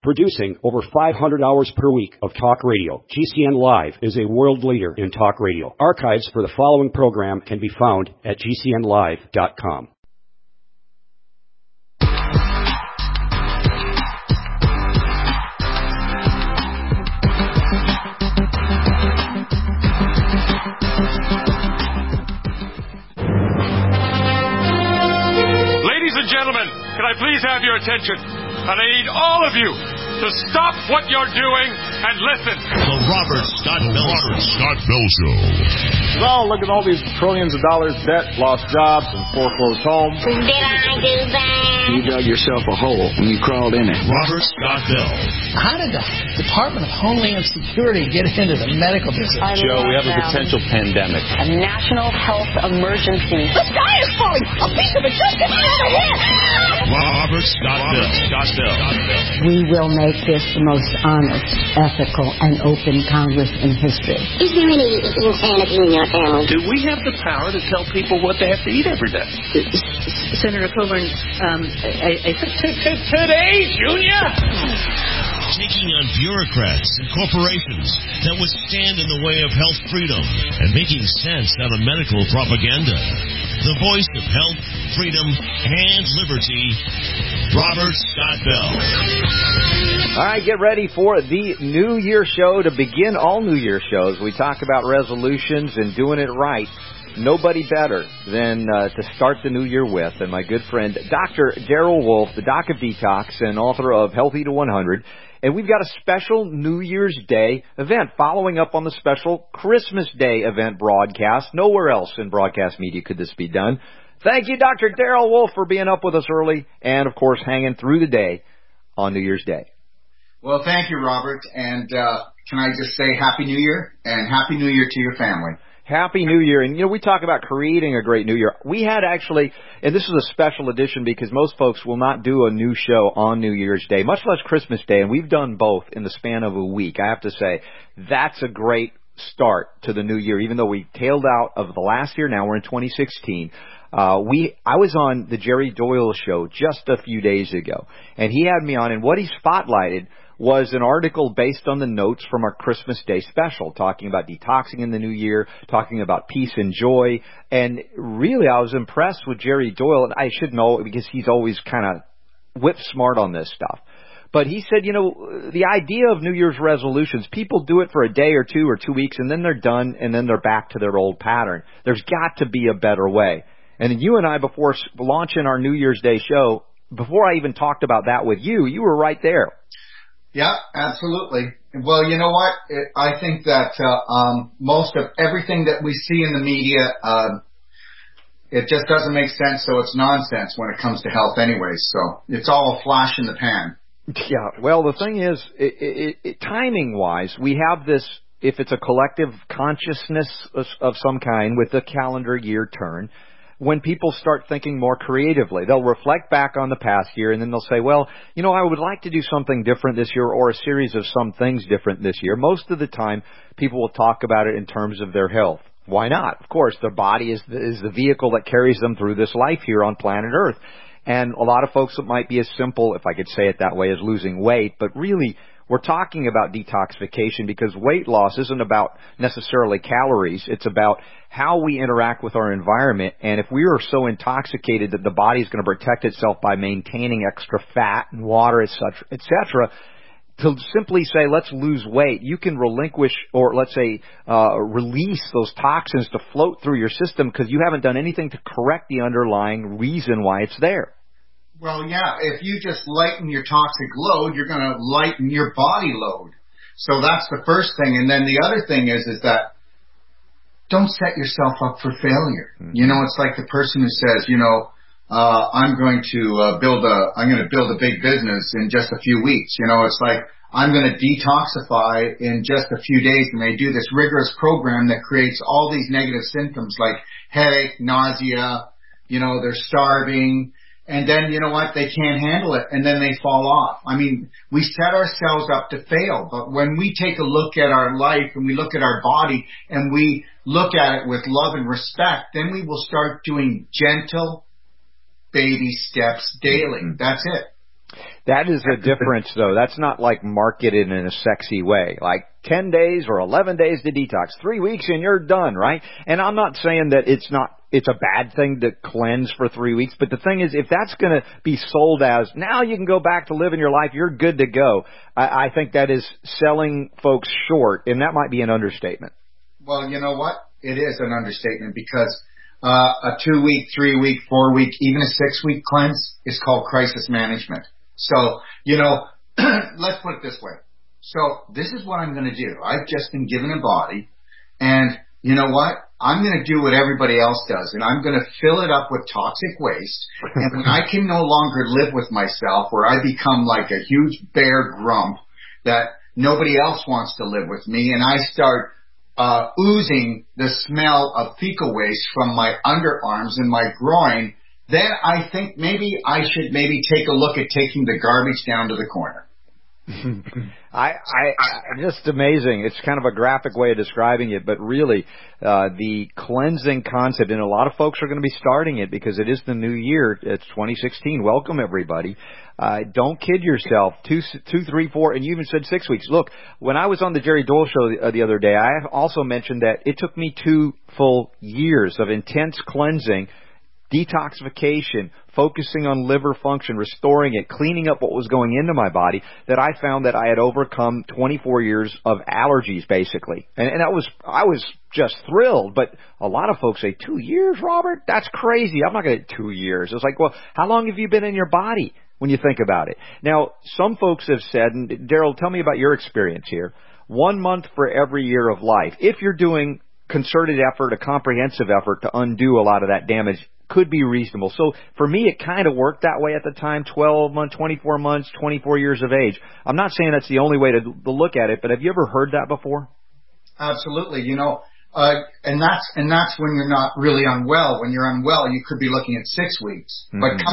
Producing over 500 hours per week of talk radio, GCN Live is a world leader in talk radio. Archives for the following program can be found at gcnlive.com. Ladies and gentlemen, can I please have your attention? And I need all of you to stop what you're doing and listen. The Robert Scott Bell Show. Well, look at all these trillions of dollars debt, lost jobs, and foreclosed homes. Did I do that? You dug yourself a hole when you crawled in it. Robert Scott Bell. How did the Department of Homeland Security get into the medical business? Joe, we have a potential pandemic. A national health emergency. The sky is falling! A piece of it just hit me on the head! Robert Scott Bell. We will make this the most honest, ethical, and open Congress in history. Is there any insanity in your family? Do we have the power to tell people what they have to eat every day? Senator Coburn, Today, Junior! Taking on bureaucrats and corporations that would stand in the way of health freedom and making sense out of medical propaganda. The voice of health, freedom, and liberty, Robert Scott Bell. All right, get ready for the New Year show. To begin all New Year shows, we talk about resolutions and doing it right. Nobody better than to start the new year with, and my good friend Dr. Darrell Wolfe, the Doc of Detox and author of Healthy to 100. And we've got a special New Year's Day event following up on the special Christmas Day event broadcast. Nowhere else in broadcast media could this be done. Thank you, Dr. Darrell Wolfe, for being up with us early and, of course, hanging through the day on New Year's Day. Well, thank you, Robert. And can I just say Happy New Year and Happy New Year to your family. Happy New Year. And, we talk about creating a great New Year. We had actually, and this is a special edition because most folks will not do a new show on New Year's Day, much less Christmas Day, and we've done both in the span of a week. I have to say, that's a great start to the new year, even though we tailed out of the last year. Now we're in 2016. I was on the Jerry Doyle show just a few days ago, and he had me on, and what he spotlighted was an article based on the notes from our Christmas Day special, talking about detoxing in the new year, talking about peace and joy. And really, I was impressed with Jerry Doyle, and I should know because he's always kind of whip smart on this stuff. But he said, the idea of New Year's resolutions, people do it for a day or 2 weeks, and then they're done, and then they're back to their old pattern. There's got to be a better way. And you and I, before launching our New Year's Day show, before I even talked about that with you, you were right there. Yeah, absolutely. Well, you know what? I think that most of everything that we see in the media, it just doesn't make sense, so it's nonsense when it comes to health anyways. So it's all a flash in the pan. Yeah, well, the thing is, timing-wise, we have this, if it's a collective consciousness of some kind with the calendar year turn, when people start thinking more creatively, they'll reflect back on the past year and then they'll say, well, I would like to do something different this year or a series of some things different this year. Most of the time, people will talk about it in terms of their health. Why not? Of course, their body is the vehicle that carries them through this life here on planet Earth. And a lot of folks, it might be as simple, if I could say it that way, as losing weight, but really, we're talking about detoxification because weight loss isn't about necessarily calories. It's about how we interact with our environment. And if we are so intoxicated that the body is going to protect itself by maintaining extra fat and water, et cetera, to simply say, let's lose weight, you can relinquish or let's say release those toxins to float through your system because you haven't done anything to correct the underlying reason why it's there. Well, yeah, if you just lighten your toxic load, you're going to lighten your body load. So that's the first thing. And then the other thing is that don't set yourself up for failure. Mm-hmm. It's like the person who says, I'm going to build a big business in just a few weeks. It's like I'm going to detoxify in just a few days, and they do this rigorous program that creates all these negative symptoms like headache, nausea, they're starving. And then, you know what, they can't handle it, and then they fall off. I mean, we set ourselves up to fail, but when we take a look at our life and we look at our body and we look at it with love and respect, then we will start doing gentle baby steps daily. That's it. That is a difference, though. That's not like marketed in a sexy way. Like 10 days or 11 days to detox, 3 weeks and you're done, right? And I'm not saying that it's a bad thing to cleanse for 3 weeks. But the thing is, if that's going to be sold as now you can go back to living your life, you're good to go, I think that is selling folks short, and that might be an understatement. Well, you know what? It is an understatement because a 2 week, 3 week, 4 week, even a 6 week cleanse is called crisis management. So, let's put it this way. So this is what I'm going to do. I've just been given a body, and you know what? I'm going to do what everybody else does, and I'm going to fill it up with toxic waste. And when I can no longer live with myself, where I become like a huge bear grump that nobody else wants to live with me, and I start oozing the smell of fecal waste from my underarms and my groin, then I think maybe I should take a look at taking the garbage down to the corner. I just amazing. It's kind of a graphic way of describing it, but really, the cleansing concept, and a lot of folks are going to be starting it because it is the new year. It's 2016. Welcome, everybody. Don't kid yourself. 2, 3, 4, and you even said 6 weeks. Look, when I was on the Jerry Doyle show the other day, I also mentioned that it took me 2 full years of intense cleansing, detoxification, focusing on liver function, restoring it, cleaning up what was going into my body, that I found that I had overcome 24 years of allergies, basically. And I was just thrilled. But a lot of folks say, 2 years, Robert? That's crazy. I'm not going to get 2 years. It's like, well, how long have you been in your body when you think about it? Now, some folks have said, and Daryl, tell me about your experience here, 1 month for every year of life. If you're doing concerted effort, a comprehensive effort to undo a lot of that damage, could be reasonable. So for me, it kind of worked that way at the time, 12 months, 24 months, 24 years of age. I'm not saying that's the only way to look at it, but have you ever heard that before? Absolutely. And that's when you're not really unwell. When you're unwell, you could be looking at 6 weeks. Mm-hmm. But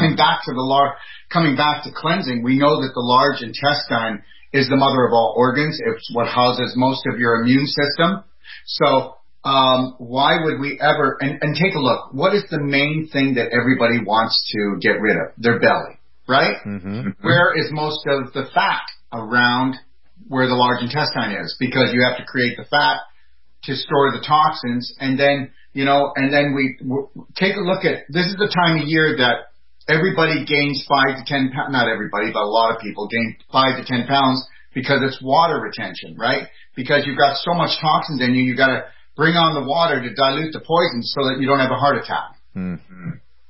coming back to cleansing, we know that the large intestine is the mother of all organs. It's what houses most of your immune system. So, why would we ever, and take a look, what is the main thing that everybody wants to get rid of? Their belly, right? Mm-hmm. Where is most of the fat? Around where the large intestine is, because you have to create the fat to store the toxins, and then we take a look at, this is the time of year that everybody gains 5 to 10 pounds, not everybody, but a lot of people gain 5 to 10 pounds because it's water retention, right? Because you've got so much toxins in you, you got to bring on the water to dilute the poison so that you don't have a heart attack. Mm-hmm.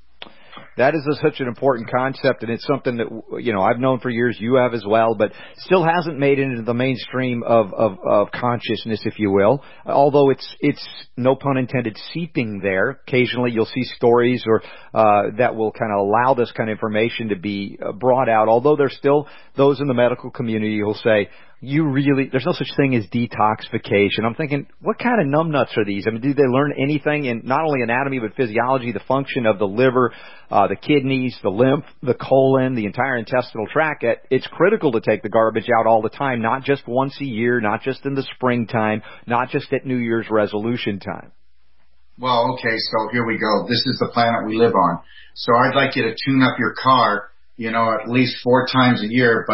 That is such an important concept, and it's something that, I've known for years, you have as well, but still hasn't made it into the mainstream of consciousness, if you will. Although it's no pun intended, seeping there. Occasionally you'll see stories or that will kind of allow this kind of information to be brought out. Although there's still those in the medical community who'll say, there's no such thing as detoxification. I'm thinking, what kind of numbnuts are these? I mean, do they learn anything in not only anatomy, but physiology, the function of the liver, the kidneys, the lymph, the colon, the entire intestinal tract? It's critical to take the garbage out all the time, not just once a year, not just in the springtime, not just at New Year's resolution time. Well, okay, so here we go. This is the planet we live on. So I'd like you to tune up your car, at least 4 times a year,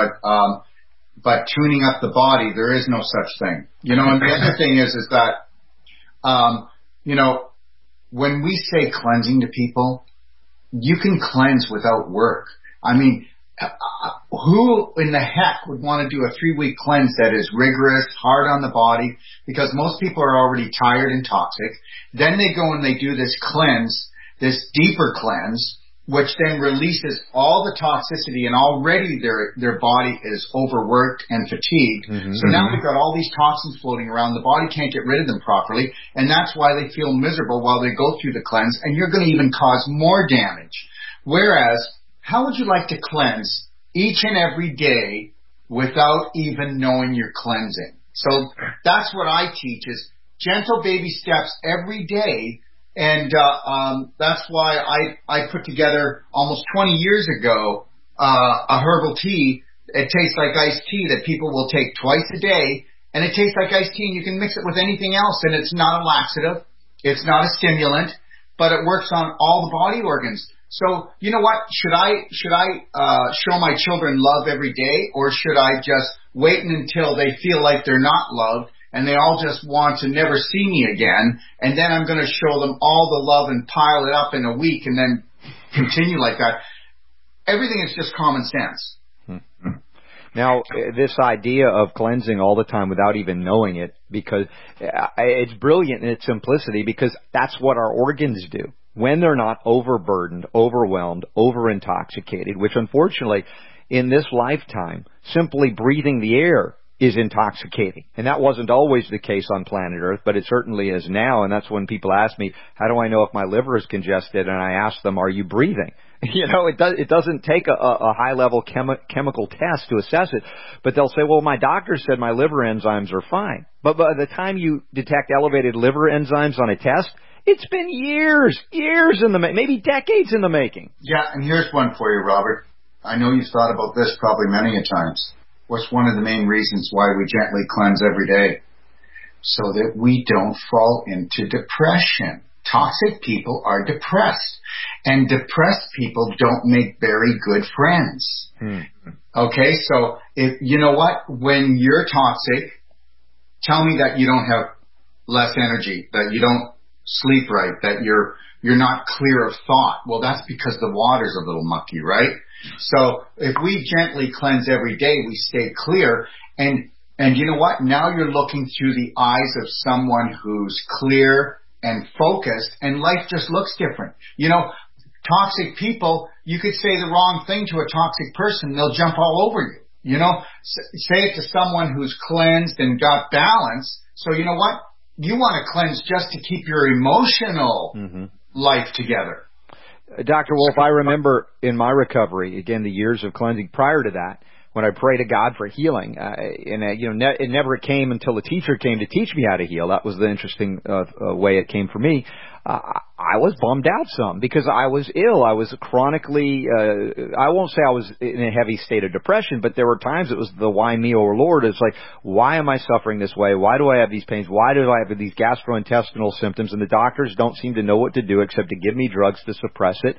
but tuning up the body, there is no such thing. And the other thing is that, when we say cleansing to people, you can cleanse without work. I mean, who in the heck would want to do a 3-week cleanse that is rigorous, hard on the body? Because most people are already tired and toxic. Then they go and they do this cleanse, this deeper cleanse, which then releases all the toxicity, and already their body is overworked and fatigued. Mm-hmm. So now we've got all these toxins floating around. The body can't get rid of them properly, and that's why they feel miserable while they go through the cleanse, and you're going to even cause more damage. Whereas, how would you like to cleanse each and every day without even knowing you're cleansing? So that's what I teach, is gentle baby steps every day. And that's why I put together almost 20 years ago a herbal tea. It tastes like iced tea that people will take twice a day, and it tastes like iced tea, and you can mix it with anything else, and it's not a laxative, it's not a stimulant, but it works on all the body organs. So, you know what? Should I show my children love every day, or should I just wait until they feel like they're not loved and they all just want to never see me again, and then I'm going to show them all the love and pile it up in a week and then continue like that? Everything is just common sense. Now, this idea of cleansing all the time without even knowing it, because it's brilliant in its simplicity, because that's what our organs do. When they're not overburdened, overwhelmed, over-intoxicated, which unfortunately in this lifetime, simply breathing the air is intoxicating. And that wasn't always the case on planet Earth, but it certainly is now. And that's when people ask me, how do I know if my liver is congested? And I ask them, are you breathing? You know, it doesn't take a high-level chemical test to assess it. But they'll say, well, my doctor said my liver enzymes are fine. But by the time you detect elevated liver enzymes on a test, it's been years in the maybe decades in the making. Yeah, and here's one for you, Robert. I know you've thought about this probably many a times. What's one of the main reasons why we gently cleanse every day? So that we don't fall into depression. Toxic people are depressed. And depressed people don't make very good friends. Okay, so if you know what? When you're toxic, tell me that you don't have less energy, that you don't sleep right, that you're not clear of thought. Well, that's because the water's a little mucky, right? So if we gently cleanse every day, we stay clear. And you know what? Now you're looking through the eyes of someone who's clear and focused, and life just looks different. You know, toxic people, you could say the wrong thing to a toxic person, they'll jump all over you. You know, say it to someone who's cleansed and got balance. So you know what? You want to cleanse just to keep your emotional life together. Dr. Wolf, I remember in my recovery, again, the years of cleansing prior to that, when I prayed to God for healing, it never came until a teacher came to teach me how to heal. That was the interesting way it came for me. I was bummed out some because I was ill. I was chronically, I won't say I was in a heavy state of depression, but there were times it was the why me, oh Lord. It's like, why am I suffering this way? Why do I have these pains? Why do I have these gastrointestinal symptoms? And the doctors don't seem to know what to do except to give me drugs to suppress it.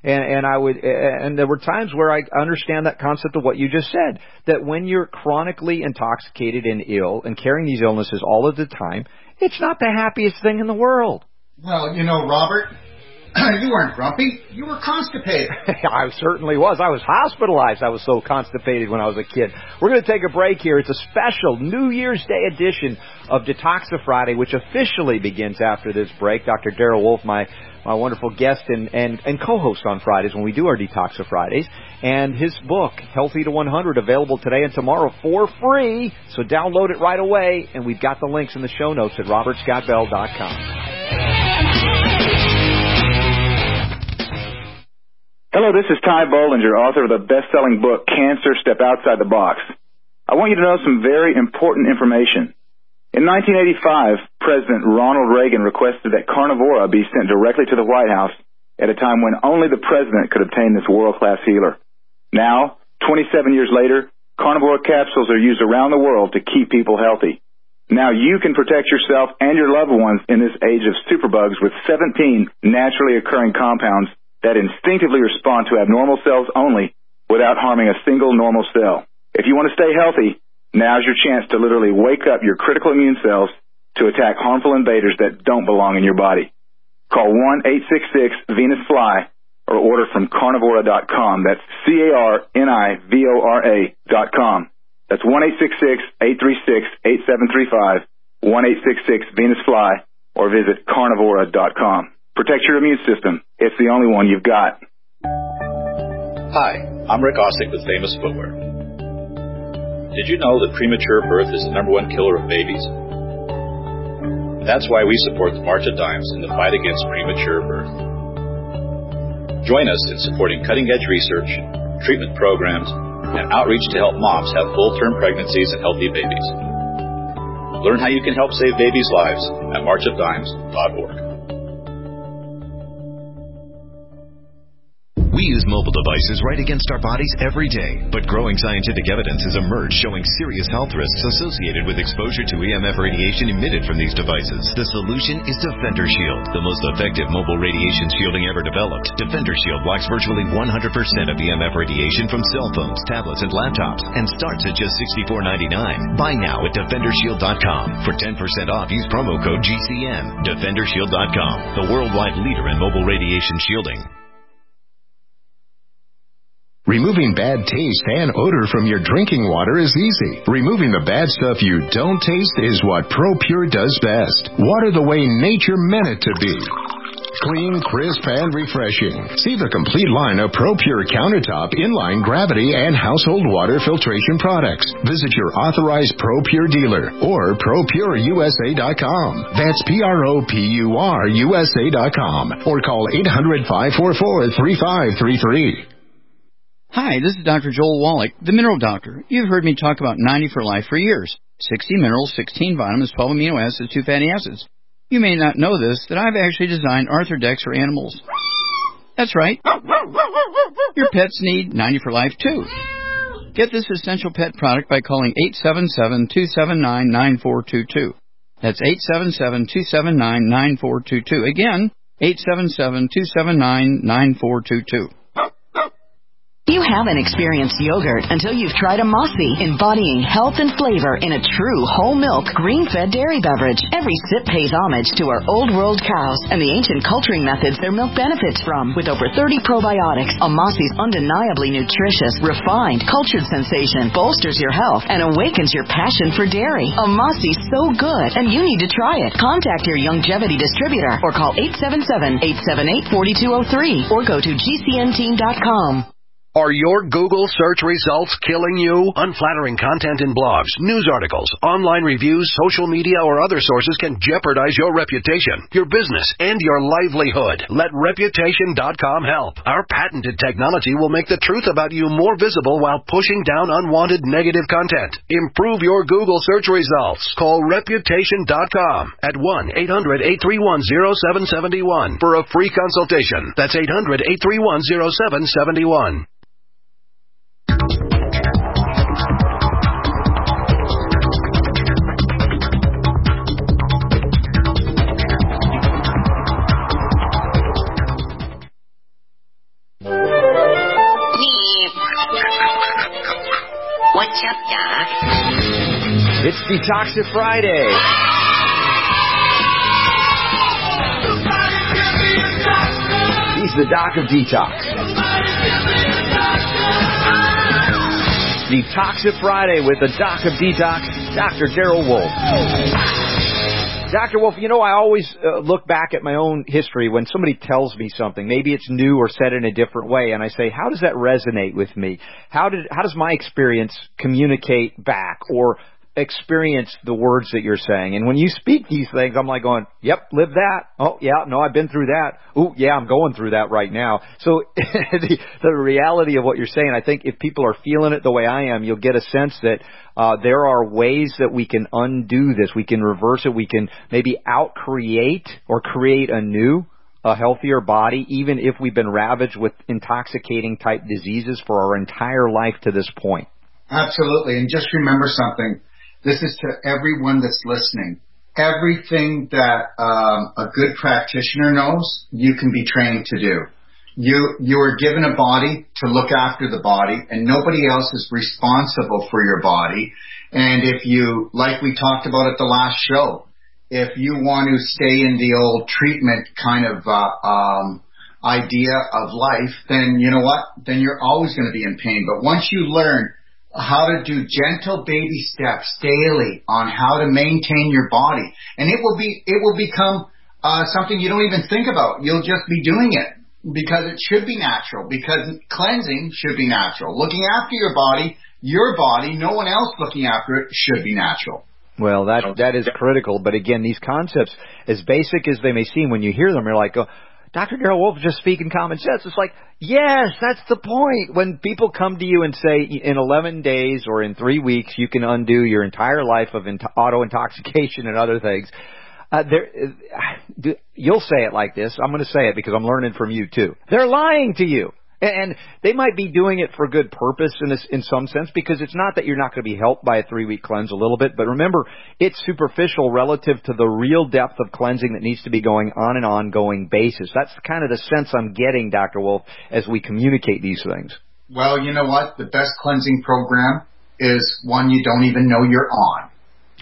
And there were times where I understand that concept of what you just said, that when you're chronically intoxicated and ill and carrying these illnesses all of the time, it's not the happiest thing in the world. Well, you know, Robert, you weren't grumpy. You were constipated. I certainly was. I was hospitalized. I was so constipated when I was a kid. We're going to take a break here. It's a special New Year's Day edition of Detoxifriday, which officially begins after this break. Dr. Darrell Wolf, my wonderful guest and co-host on Fridays when we do our Detoxifridays, and his book, Healthy to 100, available today and tomorrow for free. So download it right away, and we've got the links in the show notes at robertscottbell.com. Hello, this is Ty Bollinger, author of the best-selling book, Cancer, Step Outside the Box. I want you to know some very important information. In 1985, President Ronald Reagan requested that Carnivora be sent directly to the White House at a time when only the president could obtain this world-class healer. Now, 27 years later, Carnivora capsules are used around the world to keep people healthy. Now you can protect yourself and your loved ones in this age of superbugs with 17 naturally occurring compounds that instinctively respond to abnormal cells only without harming a single normal cell. If you want to stay healthy, now's your chance to literally wake up your critical immune cells to attack harmful invaders that don't belong in your body. Call 1-866-VENUS-FLY or order from Carnivora.com. That's CARNIVORA.com. That's 1-866-836-8735, 1-866-VENUS-FLY, or visit Carnivora.com. Protect your immune system. It's the only one you've got. Hi, I'm Rick Ossick with Famous Footwear. Did you know that premature birth is the #1 killer of babies? That's why we support the March of Dimes in the fight against premature birth. Join us in supporting cutting-edge research, treatment programs, and outreach to help moms have full-term pregnancies and healthy babies. Learn how you can help save babies' lives at marchofdimes.org. We use mobile devices right against our bodies every day, but growing scientific evidence has emerged showing serious health risks associated with exposure to EMF radiation emitted from these devices. The solution is Defender Shield, the most effective mobile radiation shielding ever developed. Defender Shield blocks virtually 100% of EMF radiation from cell phones, tablets, and laptops, and starts at just $64.99. Buy now at DefenderShield.com. For 10% off, use promo code GCN. DefenderShield.com, the worldwide leader in mobile radiation shielding. Removing bad taste and odor from your drinking water is easy. Removing the bad stuff you don't taste is what ProPure does best. Water the way nature meant it to be. Clean, crisp, and refreshing. See the complete line of ProPure countertop, inline, gravity, and household water filtration products. Visit your authorized ProPure dealer or ProPureUSA.com. That's ProPureUSA.com. Or call 800-544-3533. Hi, this is Dr. Joel Wallach, the Mineral Doctor. You've heard me talk about 90 for Life for years. 60 minerals, 16 vitamins, 12 amino acids, 2 fatty acids. You may not know this, that I've actually designed Arthrodex for animals. That's right. Your pets need 90 for Life, too. Get this essential pet product by calling 877-279-9422. That's 877-279-9422. Again, 877-279-9422. You haven't experienced yogurt until you've tried a Mossy, embodying health and flavor in a true whole milk, green-fed dairy beverage. Every sip pays homage to our old world cows and the ancient culturing methods their milk benefits from. With over 30 probiotics, a Mossy's undeniably nutritious, refined, cultured sensation bolsters your health and awakens your passion for dairy. A Mossy's so good, and you need to try it. Contact your Youngevity distributor or call 877-878-4203 or go to GCNteam.com. Are your Google search results killing you? Unflattering content in blogs, news articles, online reviews, social media, or other sources can jeopardize your reputation, your business, and your livelihood. Let Reputation.com help. Our patented technology will make the truth about you more visible while pushing down unwanted negative content. Improve your Google search results. Call Reputation.com at 1-800-831-0771 for a free consultation. That's 800-831-0771. What's up, Doc? It's Detoxit Friday. He's the Doc of Detox. Detoxit Friday with the Doc of Detox, Dr. Daryl Wolf. Dr. Wolf, you know, I always look back at my own history when somebody tells me something. Maybe it's new or said in a different way, and I say, how does that resonate with me? How does my experience communicate back or experience the words that you're saying? And when you speak these things, I'm like going, yep, live that. Oh, yeah, no, I've been through that. Oh, yeah, I'm going through that right now. So the reality of what you're saying, I think if people are feeling it the way I am, you'll get a sense that there are ways that we can undo this. We can reverse it. We can maybe out-create or create anew a healthier body, even if we've been ravaged with intoxicating type diseases for our entire life to this point. Absolutely. And just remember something. This is to everyone that's listening. Everything that a good practitioner knows, you can be trained to do. You are given a body to look after the body, and nobody else is responsible for your body. And if you, like we talked about at the last show, if you want to stay in the old treatment kind of idea of life, then you know what? Then you're always going to be in pain. But once you learn how to do gentle baby steps daily on how to maintain your body, and it will become something you don't even think about. You'll just be doing it because it should be natural, because cleansing should be natural. Looking after your body, no one else looking after it, should be natural. Well, that is critical. But again, these concepts, as basic as they may seem, when you hear them, you're like, oh, Dr. Daryl Wolf is just speaking common sense. It's like, yes, that's the point. When people come to you and say in 11 days or in 3 weeks you can undo your entire life of auto-intoxication and other things, you'll say it like this. I'm going to say it because I'm learning from you too. They're lying to you. And they might be doing it for good purpose in some sense, because it's not that you're not going to be helped by a 3-week cleanse a little bit, but remember, it's superficial relative to the real depth of cleansing that needs to be going on an ongoing basis. That's kind of the sense I'm getting, Dr. Wolf, as we communicate these things. Well, you know what? The best cleansing program is one you don't even know you're on.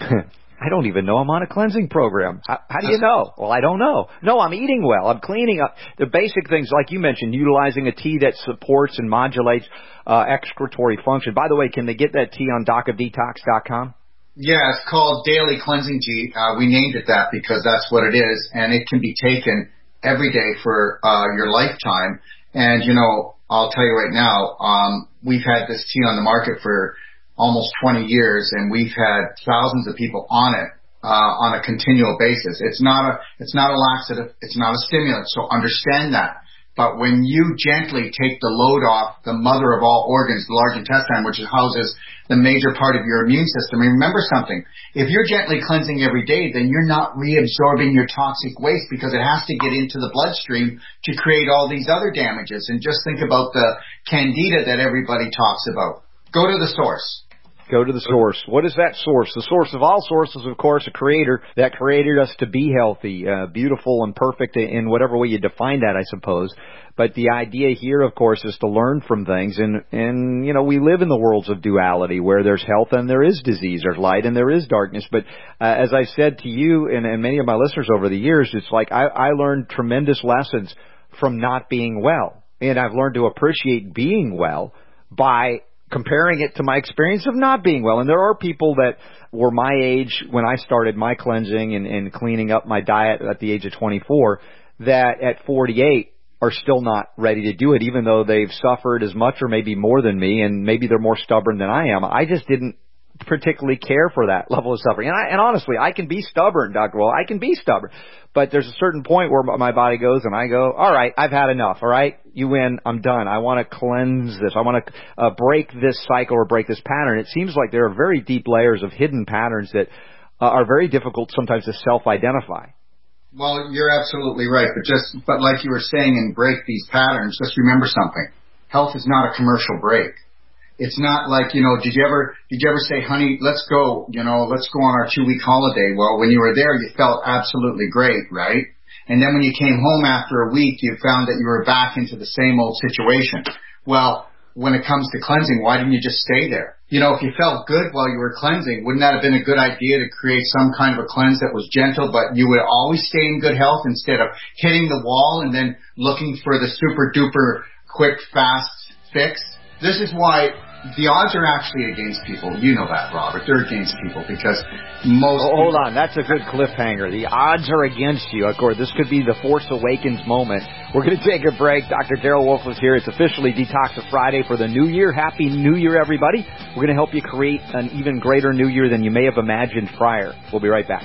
I don't even know I'm on a cleansing program. How do you know? Well, I don't know. No, I'm eating well. I'm cleaning up. The basic things, like you mentioned, utilizing a tea that supports and modulates excretory function. By the way, can they get that tea on docofdetox.com? Yeah, it's called Daily Cleansing Tea. We named it that because that's what it is, and it can be taken every day for your lifetime. And, you know, I'll tell you right now, we've had this tea on the market for almost 20 years, and we've had thousands of people on it on a continual basis. It's not a laxative. It's not a stimulant. So understand that. But when you gently take the load off the mother of all organs, the large intestine, which houses the major part of your immune system, and remember something, if you're gently cleansing every day, then you're not reabsorbing your toxic waste, because it has to get into the bloodstream to create all these other damages. And just think about the candida that everybody talks about. Go to the source. Go to the source. What is that source? The source of all sources, of course, a creator that created us to be healthy, beautiful and perfect in whatever way you define that, I suppose. But the idea here, of course, is to learn from things. And you know, we live in the worlds of duality where there's health and there is disease, there's light and there is darkness. But as I said to you and many of my listeners over the years, it's like I learned tremendous lessons from not being well. And I've learned to appreciate being well by comparing it to my experience of not being well. And there are people that were my age when I started my cleansing and cleaning up my diet at the age of 24 that at 48 are still not ready to do it, even though they've suffered as much or maybe more than me, and maybe they're more stubborn than I am. I just didn't particularly care for that level of suffering. And honestly, I can be stubborn, Dr. Wall. I can be stubborn. But there's a certain point where my body goes and I go, all right, I've had enough, all right? You win, I'm done. I want to cleanse this. I want to break this cycle or break this pattern. It seems like there are very deep layers of hidden patterns that are very difficult sometimes to self-identify. Well, you're absolutely right. But like you were saying, in break these patterns, just remember something. Health is not a commercial break. It's not like, you know, did you ever say, honey, let's go on our 2-week holiday? Well, when you were there, you felt absolutely great, right? And then when you came home after a week, you found that you were back into the same old situation. Well, when it comes to cleansing, why didn't you just stay there? You know, if you felt good while you were cleansing, wouldn't that have been a good idea to create some kind of a cleanse that was gentle, but you would always stay in good health instead of hitting the wall and then looking for the super duper quick, fast fix? This is why the odds are actually against people. You know that, Robert. They're against people because most... hold on. That's a good cliffhanger. The odds are against you. Of course, this could be the Force Awakens moment. We're going to take a break. Dr. Darrell Wolfe is here. It's officially Detox Friday for the new year. Happy New Year, everybody. We're going to help you create an even greater new year than you may have imagined prior. We'll be right back.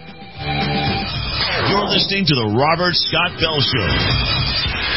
You're listening to the Robert Scott Bell Show.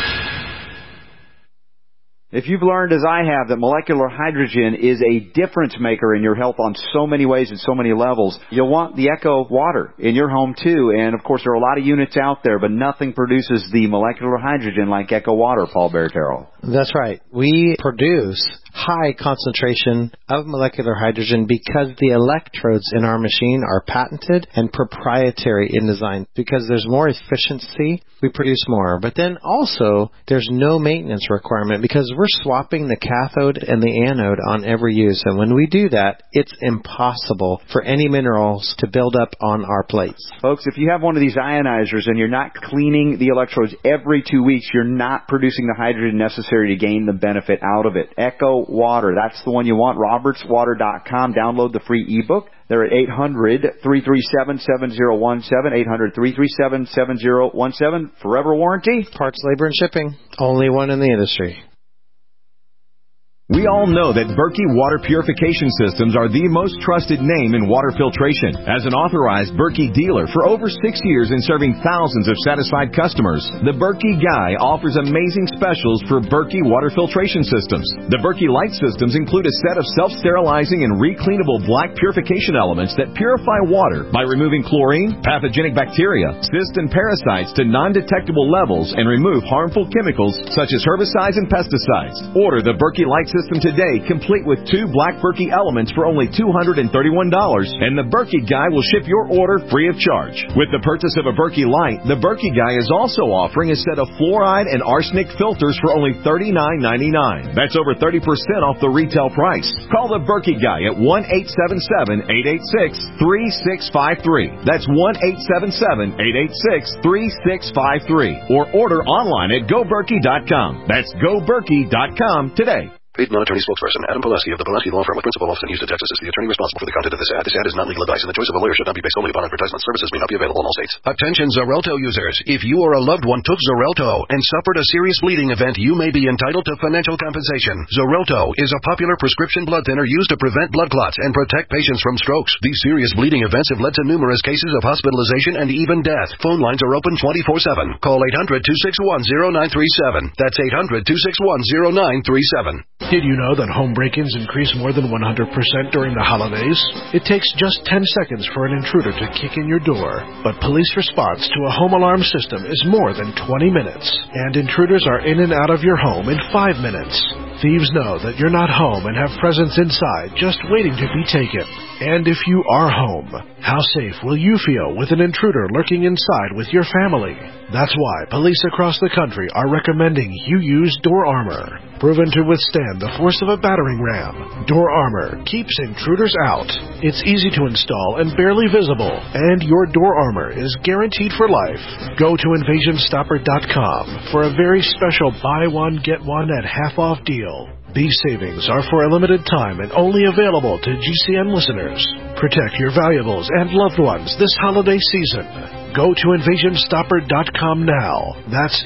If you've learned, as I have, that molecular hydrogen is a difference maker in your health on so many ways and so many levels, you'll want the Echo water in your home too. And of course, there are a lot of units out there, but nothing produces the molecular hydrogen like Echo water, Paul Bertero. That's right. We produce high concentration of molecular hydrogen because the electrodes in our machine are patented and proprietary in design. Because there's more efficiency, we produce more. But then also, there's no maintenance requirement because we're swapping the cathode and the anode on every use. And when we do that, it's impossible for any minerals to build up on our plates. Folks, if you have one of these ionizers and you're not cleaning the electrodes every 2 weeks, you're not producing the hydrogen necessary to gain the benefit out of it. Echo Water, that's the one you want. RobertsWater.com. Download the free ebook. They're at 800-337-7017, 800-337-7017. Forever warranty. Parts, labor, and shipping. Only one in the industry. We all know that Berkey Water Purification Systems are the most trusted name in water filtration. As an authorized Berkey dealer for over 6 years and serving thousands of satisfied customers, the Berkey Guy offers amazing specials for Berkey Water Filtration Systems. The Berkey Light Systems include a set of self-sterilizing and recleanable black purification elements that purify water by removing chlorine, pathogenic bacteria, cysts, and parasites to non-detectable levels and remove harmful chemicals such as herbicides and pesticides. Order the Berkey Light System today, complete with 2 black Berkey elements for only $231, and the Berkey Guy will ship your order free of charge. With the purchase of a Berkey Light, the Berkey Guy is also offering a set of fluoride and arsenic filters for only $39.99. That's over 30% off the retail price. Call the Berkey Guy at 1-877-886-3653. That's 1-877-886-3653. Or order online at GoBerkey.com. That's GoBerkey.com today. Paid non-attorney spokesperson Adam Pulaski of the Pulaski Law Firm with principal office in Houston, Texas, is the attorney responsible for the content of this ad. This ad is not legal advice, and the choice of a lawyer should not be based solely upon advertisement. Services may not be available in all states. Attention Xarelto users. If you or a loved one took Xarelto and suffered a serious bleeding event, you may be entitled to financial compensation. Xarelto is a popular prescription blood thinner used to prevent blood clots and protect patients from strokes. These serious bleeding events have led to numerous cases of hospitalization and even death. Phone lines are open 24/7. Call 800-261-0937. That's 800-261-0937. Did you know that home break-ins increase more than 100% during the holidays? It takes just 10 seconds for an intruder to kick in your door, but police response to a home alarm system is more than 20 minutes, and intruders are in and out of your home in 5 minutes. Thieves know that you're not home and have presents inside just waiting to be taken. And if you are home, how safe will you feel with an intruder lurking inside with your family? That's why police across the country are recommending you use Door Armor. Proven to withstand the force of a battering ram, Door Armor keeps intruders out. It's easy to install and barely visible, and your Door Armor is guaranteed for life. Go to InvasionStopper.com for a very special buy one, get one at half-off deal. These savings are for a limited time and only available to GCN listeners. Protect your valuables and loved ones this holiday season. Go to InvasionStopper.com now. That's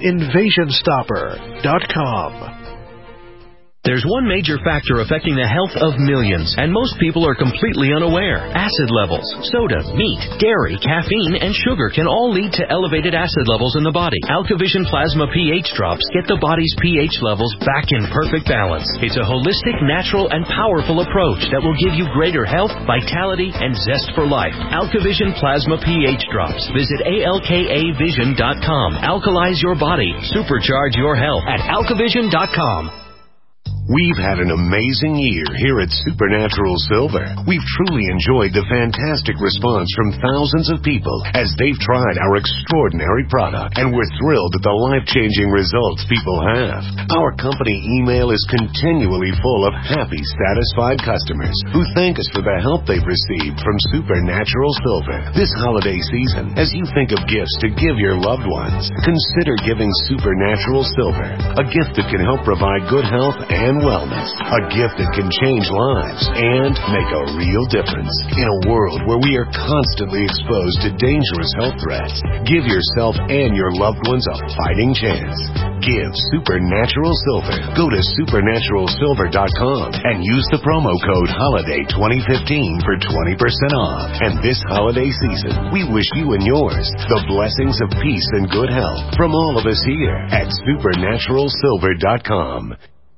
InvasionStopper.com. There's one major factor affecting the health of millions, and most people are completely unaware. Acid levels. Soda, meat, dairy, caffeine, and sugar can all lead to elevated acid levels in the body. AlkaVision Plasma pH drops get the body's pH levels back in perfect balance. It's a holistic, natural, and powerful approach that will give you greater health, vitality, and zest for life. AlkaVision Plasma pH drops. Visit ALKAvision.com. Alkalize your body. Supercharge your health at AlkaVision.com. We've had an amazing year here at Supernatural Silver. We've truly enjoyed the fantastic response from thousands of people as they've tried our extraordinary product, and we're thrilled at the life-changing results people have. Our company email is continually full of happy, satisfied customers who thank us for the help they've received from Supernatural Silver. This holiday season, as you think of gifts to give your loved ones, consider giving Supernatural Silver, a gift that can help provide good health and wellness, a gift that can change lives and make a real difference. In a world where we are constantly exposed to dangerous health threats, give yourself and your loved ones a fighting chance. Give Supernatural Silver. Go to supernaturalsilver.com and use the promo code HOLIDAY2015 for 20% off. And this holiday season, we wish you and yours the blessings of peace and good health from all of us here at supernaturalsilver.com.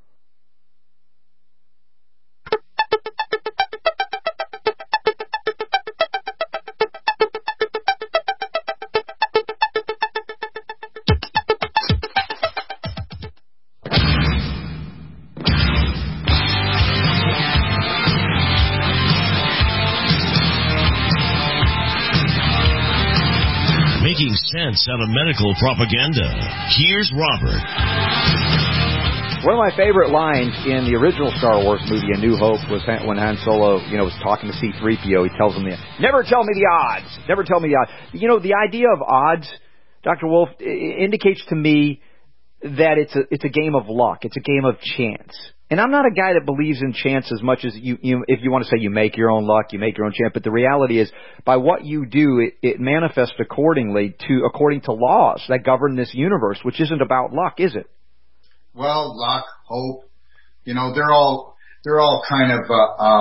Making sense out of medical propaganda. Here's Robert. One of my favorite lines in the original Star Wars movie, A New Hope, was when Han Solo, was talking to C-3PO. He tells him, never tell me the odds. Never tell me the odds. The idea of odds, Dr. Wolf, indicates to me that it's a game of luck. It's a game of chance. And I'm not a guy that believes in chance as much as if you want to say you make your own luck, you make your own chance. But the reality is, by what you do, it manifests according to laws that govern this universe, which isn't about luck, is it? Well, luck, hope, You know, they're all kind of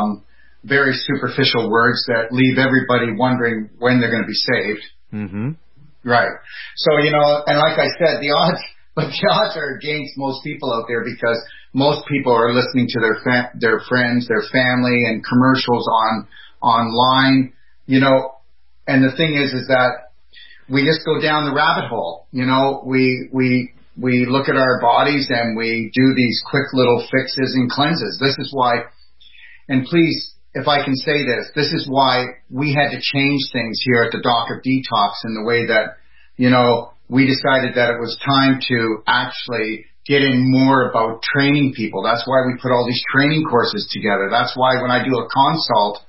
very superficial words that leave everybody wondering when they're going to be saved. Mm-hmm. Right. So, you know, and like I said, the odds are against most people out there because most people are listening to their friends, their family, and commercials online. You know, and the thing is that we just go down the rabbit hole. You know, we look at our bodies and we do these quick little fixes and cleanses. This is why, and please, if I can say this is why we had to change things here at the Doc of Detox in the way that, you know, we decided that it was time to actually get in more about training people. That's why we put all these training courses together. That's why when I do a consult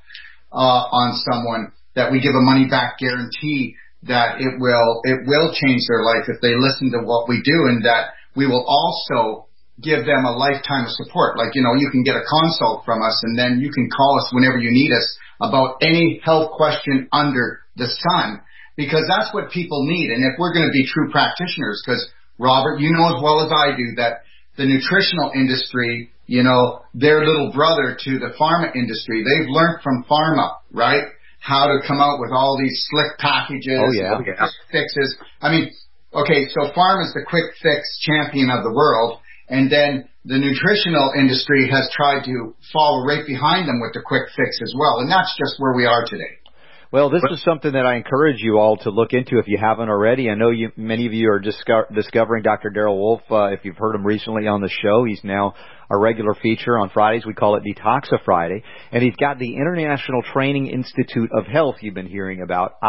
on someone, that we give a money back guarantee that it will change their life if they listen to what we do, and that we will also give them a lifetime of support. Like, you know, you can get a consult from us and then you can call us whenever you need us about any health question under the sun, because that's what people need. And if we're going to be true practitioners, because Robert, you know as well as I do that the nutritional industry, you know, their little brother to the pharma industry, they've learned from pharma, right? How to come out with all these slick packages, quick fixes. I mean, okay, so pharma's the quick fix champion of the world, and then the nutritional industry has tried to follow right behind them with the quick fix as well, and that's just where we are today. Well, this is something that I encourage you all to look into if you haven't already. I know many of you are discovering Dr. Darrell Wolfe. If you've heard him recently on the show, he's now a regular feature on Fridays. We call it Detoxa Friday. And he's got the International Training Institute of Health you've been hearing about,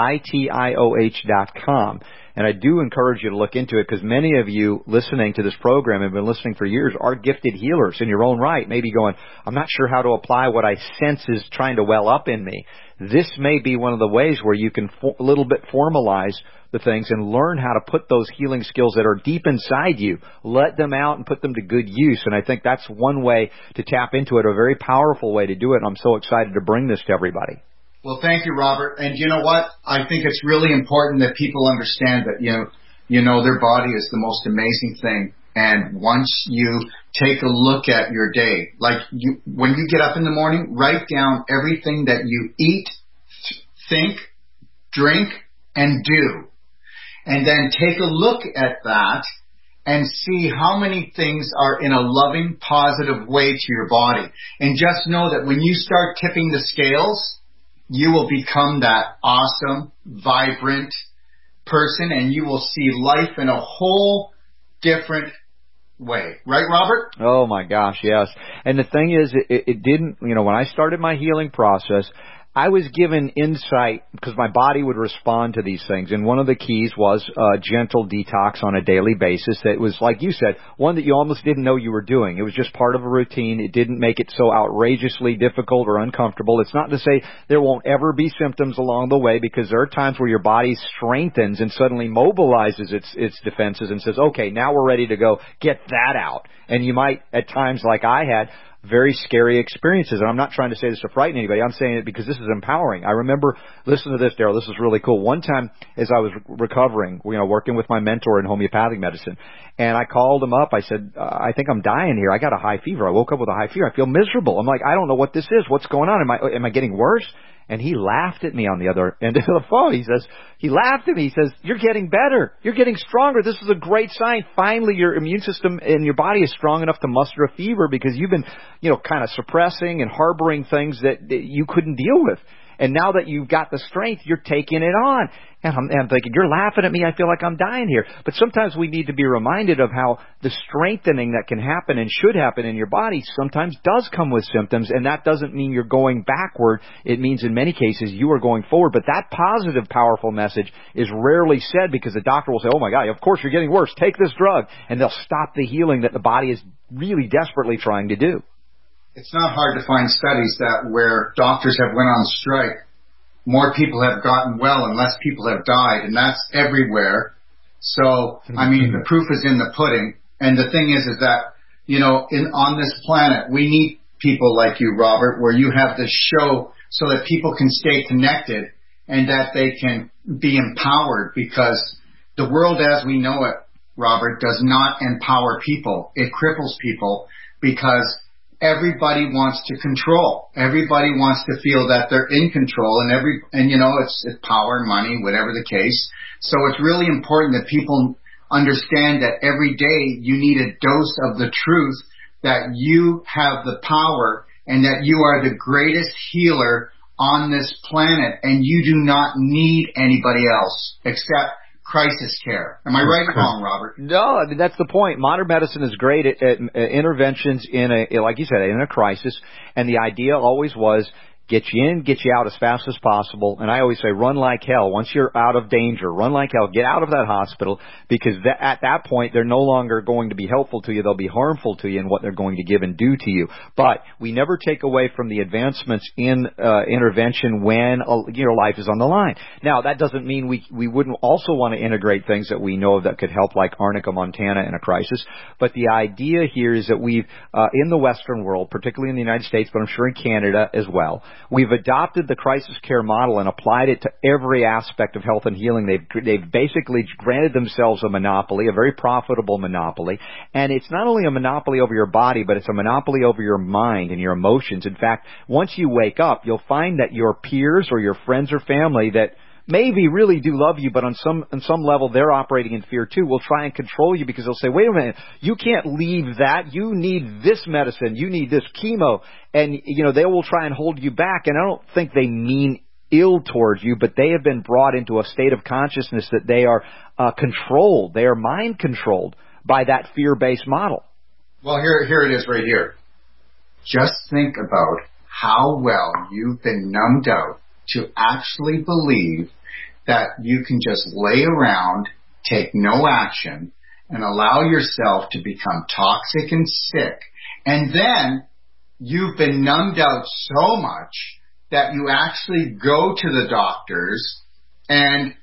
ITIOH.com. And I do encourage you to look into it because many of you listening to this program have been listening for years are gifted healers in your own right, maybe going, I'm not sure how to apply what I sense is trying to well up in me. This may be one of the ways where you can a little bit formalize the things and learn how to put those healing skills that are deep inside you, let them out and put them to good use. And I think that's one way to tap into it, a very powerful way to do it. And I'm so excited to bring this to everybody. Well, thank you, Robert. And you know what? I think it's really important that people understand that, you know, their body is the most amazing thing. And once you take a look at your day, like when you get up in the morning, write down everything that you eat, think, drink, and do. And then take a look at that and see how many things are in a loving, positive way to your body. And just know that when you start tipping the scales, you will become that awesome, vibrant person, and you will see life in a whole different way. Right, Robert? Oh, my gosh, yes. And the thing is, it didn't, you know, when I started my healing process, I was given insight because my body would respond to these things. And one of the keys was gentle detox on a daily basis. That was, like you said, one that you almost didn't know you were doing. It was just part of a routine. It didn't make it so outrageously difficult or uncomfortable. It's not to say there won't ever be symptoms along the way, because there are times where your body strengthens and suddenly mobilizes its defenses and says, okay, now we're ready to go. Get that out. And you might, at times like I had, very scary experiences. And I'm not trying to say this to frighten anybody. I'm saying it because this is empowering. I remember, listen to this, Darrell, this is really cool. One time as I was recovering, you know, working with my mentor in homeopathic medicine, and I called him up. I said, I think I'm dying here. I got a high fever. I woke up with a high fever. I feel miserable. I'm like, I don't know what this is. What's going on? Am I getting worse? And he laughed at me on the other end of the phone. He laughed at me. He says, you're getting better. You're getting stronger. This is a great sign. Finally, your immune system and your body is strong enough to muster a fever, because you've been, you know, kind of suppressing and harboring things that you couldn't deal with. And now that you've got the strength, you're taking it on. And I'm thinking, you're laughing at me. I feel like I'm dying here. But sometimes we need to be reminded of how the strengthening that can happen and should happen in your body sometimes does come with symptoms. And that doesn't mean you're going backward. It means in many cases you are going forward. But that positive, powerful message is rarely said, because the doctor will say, oh my God, of course you're getting worse. Take this drug. And they'll stop the healing that the body is really desperately trying to do. It's not hard to find studies that where doctors have went on strike, more people have gotten well and less people have died, and that's everywhere. So, I mean, the proof is in the pudding. And the thing is that, you know, on this planet, we need people like you, Robert, where you have this show so that people can stay connected and that they can be empowered, because the world as we know it, Robert, does not empower people. It cripples people, because everybody wants to control. Everybody wants to feel that they're in control, and you know, it's power and money, whatever the case. So it's really important that people understand that every day you need a dose of the truth that you have the power and that you are the greatest healer on this planet, and you do not need anybody else except crisis care. Am I right or wrong, Robert? No, I mean, that's the point. Modern medicine is great at interventions like you said, in a crisis, and the idea always was get you in, get you out as fast as possible. And I always say, run like hell. Once you're out of danger, run like hell. Get out of that hospital, because at that point, they're no longer going to be helpful to you. They'll be harmful to you in what they're going to give and do to you. But we never take away from the advancements in intervention when life is on the line. Now, that doesn't mean we wouldn't also want to integrate things that we know that could help, like Arnica montana in a crisis. But the idea here is that we've, in the Western world, particularly in the United States, but I'm sure in Canada as well, we've adopted the crisis care model and applied it to every aspect of health and healing. They've basically granted themselves a monopoly, a very profitable monopoly. And it's not only a monopoly over your body, but it's a monopoly over your mind and your emotions. In fact, once you wake up, you'll find that your peers or your friends or family that maybe really do love you, but on some level they're operating in fear too, will try and control you, because they'll say, wait a minute, you can't leave that. You need this medicine. You need this chemo. And, they will try and hold you back. And I don't think they mean ill towards you, but they have been brought into a state of consciousness that they are controlled. They are mind controlled by that fear-based model. Well, here it is right here. Just think about how well you've been numbed out to actually believe that you can just lay around, take no action, and allow yourself to become toxic and sick. And then you've been numbed out so much that you actually go to the doctors and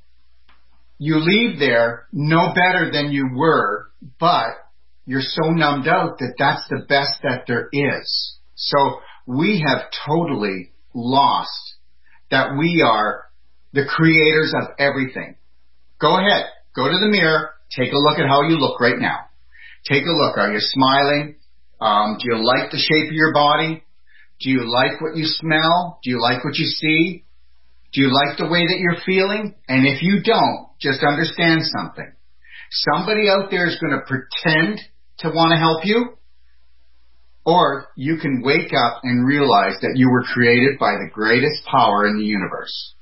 you leave there no better than you were, but you're so numbed out that that's the best that there is. So we have totally lost that we are the creators of everything. Go ahead. Go to the mirror. Take a look at how you look right now. Take a look. Are you smiling? Do you like the shape of your body? Do you like what you smell? Do you like what you see? Do you like the way that you're feeling? And if you don't, just understand something. Somebody out there is going to pretend to want to help you, or you can wake up and realize that you were created by the greatest power in the universe.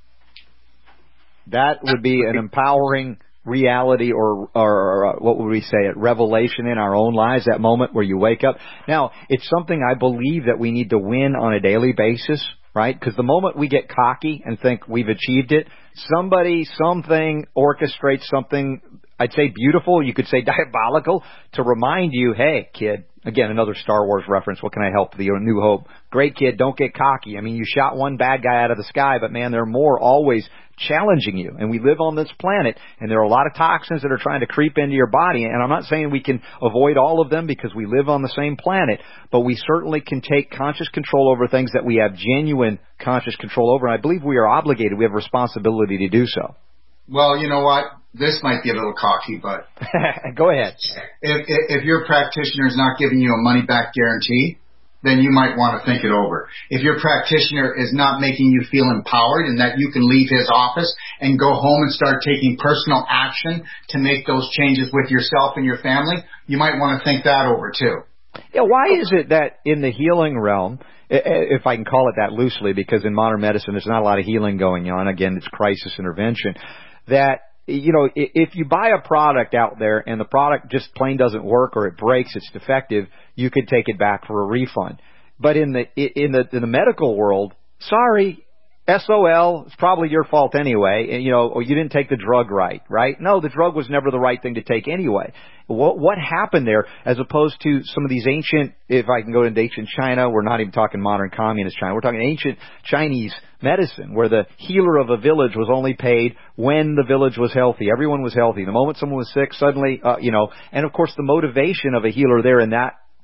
That would be an empowering reality, or what would we say, a revelation in our own lives, that moment where you wake up. Now, it's something I believe that we need to win on a daily basis, right? Because the moment we get cocky and think we've achieved it, something orchestrates something, I'd say beautiful, you could say diabolical, to remind you, hey, kid, again, another Star Wars reference, what can I help? The New Hope. Great kid, don't get cocky. I mean, you shot one bad guy out of the sky, but man, there are more always challenging you. And we live on this planet, and there are a lot of toxins that are trying to creep into your body. And I'm not saying we can avoid all of them because we live on the same planet, but we certainly can take conscious control over things that we have genuine conscious control over. And I believe we are obligated. We have a responsibility to do so. Well, you know what? This might be a little cocky, but go ahead. If your practitioner is not giving you a money-back guarantee, then you might want to think it over. If your practitioner is not making you feel empowered and that you can leave his office and go home and start taking personal action to make those changes with yourself and your family, you might want to think that over too. Yeah, why is it that in the healing realm, if I can call it that loosely, because in modern medicine there's not a lot of healing going on, again, it's crisis intervention, that if you buy a product out there and the product just plain doesn't work, or it breaks, it's defective, you could take it back for a refund. But in the medical world, sorry, SOL, it's probably your fault anyway. And, or you didn't take the drug right? No, the drug was never the right thing to take anyway. What happened there, as opposed to some of these ancient, if I can go into ancient China, we're not even talking modern communist China, we're talking ancient Chinese medicine, where the healer of a village was only paid when the village was healthy. Everyone was healthy. The moment someone was sick, suddenly, and of course the motivation of a healer there in that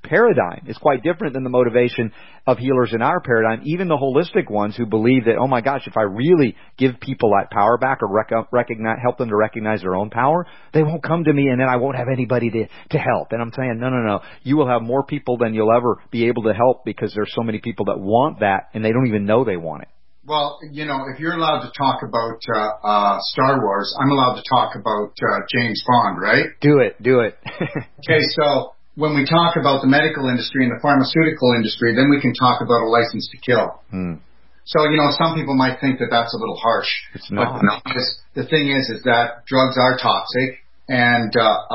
paradigm is quite different than the motivation of healers in our paradigm, even the holistic ones who believe that, oh my gosh, if I really give people that power back or help them to recognize their own power, they won't come to me and then I won't have anybody to help. And I'm saying, no. You will have more people than you'll ever be able to help because there's so many people that want that and they don't even know they want it. Well, if you're allowed to talk about Star Wars, I'm allowed to talk about James Bond, right? Do it. Okay, so when we talk about the medical industry and the pharmaceutical industry, then we can talk about a license to kill. So, some people might think that that's a little harsh. It's not. But the thing is that drugs are toxic, and,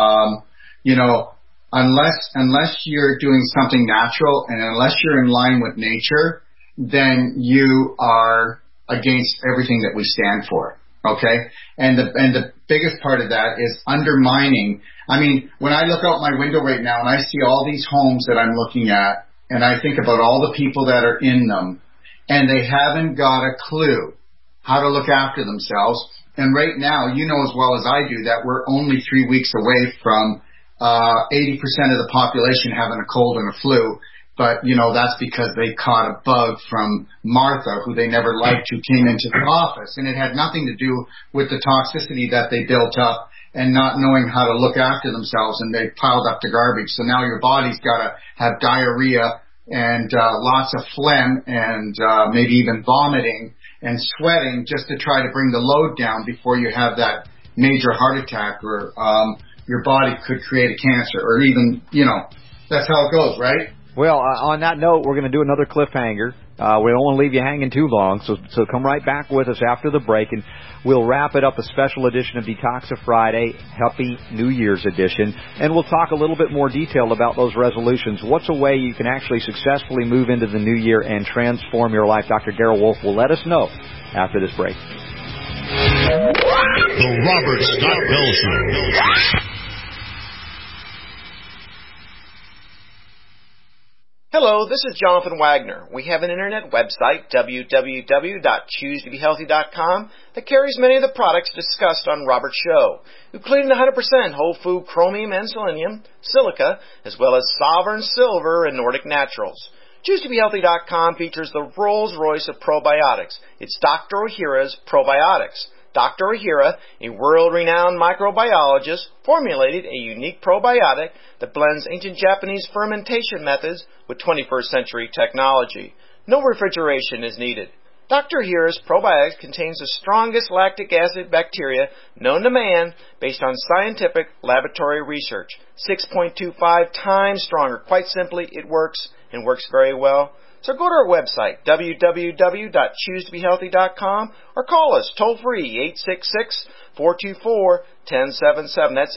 unless you're doing something natural and unless you're in line with nature, then you are against everything that we stand for. Okay? And the biggest part of that is undermining. I mean, when I look out my window right now and I see all these homes that I'm looking at, and I think about all the people that are in them, and they haven't got a clue how to look after themselves. And right now, you know as well as I do that we're only 3 weeks away from 80% of the population having a cold and a flu. But, that's because they caught a bug from Martha, who they never liked, who came into the office. And it had nothing to do with the toxicity that they built up and not knowing how to look after themselves, and they piled up the garbage. So now your body's got to have diarrhea and lots of phlegm and maybe even vomiting and sweating just to try to bring the load down before you have that major heart attack or your body could create a cancer or even, that's how it goes, right? Well, on that note, we're going to do another cliffhanger. We don't want to leave you hanging too long, so come right back with us after the break, and we'll wrap it up, a special edition of Detoxa Friday, Happy New Year's edition, and we'll talk a little bit more detail about those resolutions. What's a way you can actually successfully move into the new year and transform your life? Dr. Darrell Wolfe will let us know after this break. The Robert Scott Bell Show. Hello, this is Jonathan Wagner. We have an internet website, www.choosetobehealthy.com, that carries many of the products discussed on Robert's show, including 100% whole food chromium and selenium, silica, as well as Sovereign Silver and Nordic Naturals. ChooseToBeHealthy.com features the Rolls-Royce of probiotics. It's Dr. Ohhira's Probiotics. Dr. Ohhira, a world-renowned microbiologist, formulated a unique probiotic that blends ancient Japanese fermentation methods with 21st century technology. No refrigeration is needed. Dr. Ohhira's probiotics contains the strongest lactic acid bacteria known to man based on scientific laboratory research. 6.25 times stronger. Quite simply, it works and works very well. So go to our website, www.choosetobehealthy.com, or call us toll-free, 866-424-1077. That's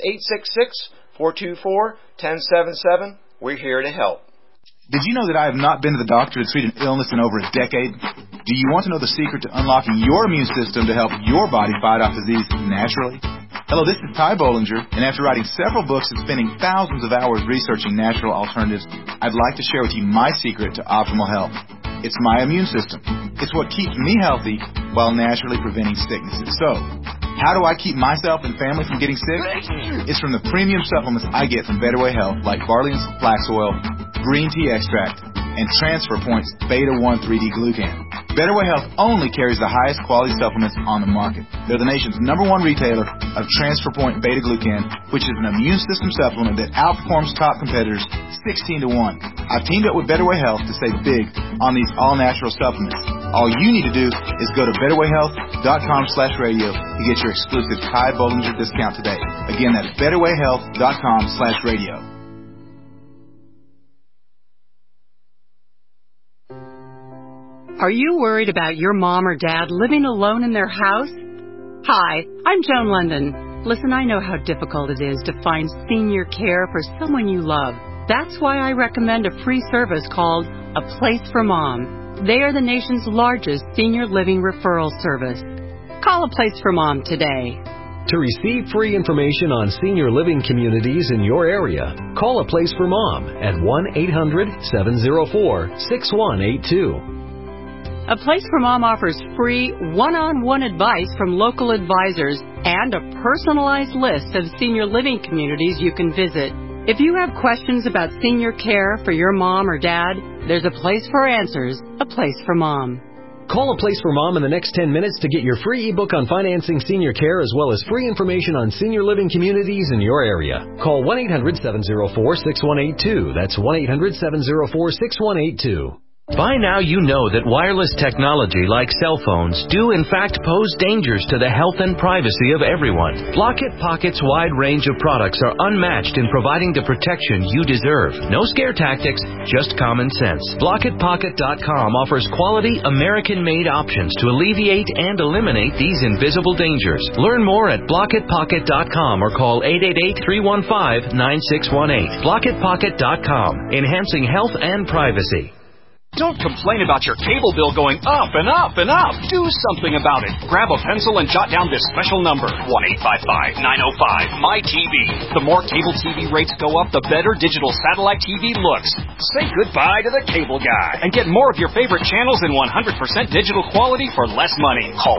866-424-1077. We're here to help. Did you know that I have not been to the doctor to treat an illness in over a decade? Do you want to know the secret to unlocking your immune system to help your body fight off disease naturally? Hello, this is Ty Bollinger, and after writing several books and spending thousands of hours researching natural alternatives, I'd like to share with you my secret to optimal health. It's my immune system. It's what keeps me healthy while naturally preventing sicknesses. So, how do I keep myself and family from getting sick? It's from the premium supplements I get from Better Way Health, like barley and flax oil, green tea extract, and Transfer Point's Beta-1 3D Glucan. Better Way Health only carries the highest quality supplements on the market. They're the nation's #1 retailer of Transfer Point Beta Glucan, which is an immune system supplement that outperforms top competitors 16-1. I've teamed up with Better Way Health to save big on these all-natural supplements. All you need to do is go to betterwayhealth.com/radio to get your exclusive Ty Bollinger discount today. Again, that's betterwayhealth.com/radio. Are you worried about your mom or dad living alone in their house? Hi, I'm Joan London. Listen, I know how difficult it is to find senior care for someone you love. That's why I recommend a free service called A Place for Mom. They are the nation's largest senior living referral service. Call A Place for Mom today. To receive free information on senior living communities in your area, call A Place for Mom at 1-800-704-6182. A Place for Mom offers free one-on-one advice from local advisors and a personalized list of senior living communities you can visit. If you have questions about senior care for your mom or dad, there's a place for answers, a place for mom. Call A Place for Mom in the next 10 minutes to get your free ebook on financing senior care as well as free information on senior living communities in your area. Call 1-800-704-6182. That's 1-800-704-6182. By now you know that wireless technology like cell phones do in fact pose dangers to the health and privacy of everyone. Blockit Pocket's wide range of products are unmatched in providing the protection you deserve. No scare tactics, just common sense. BlockitPocket.com offers quality American-made options to alleviate and eliminate these invisible dangers. Learn more at BlockitPocket.com or call 888-315-9618. BlockitPocket.com, enhancing health and privacy. Don't complain about your cable bill going up and up and up. Do something about it. Grab a pencil and jot down this special number, 1-855-905-MY-TV. The more cable TV rates go up, the better digital satellite TV looks. Say goodbye to the cable guy and get more of your favorite channels in 100% digital quality for less money. Call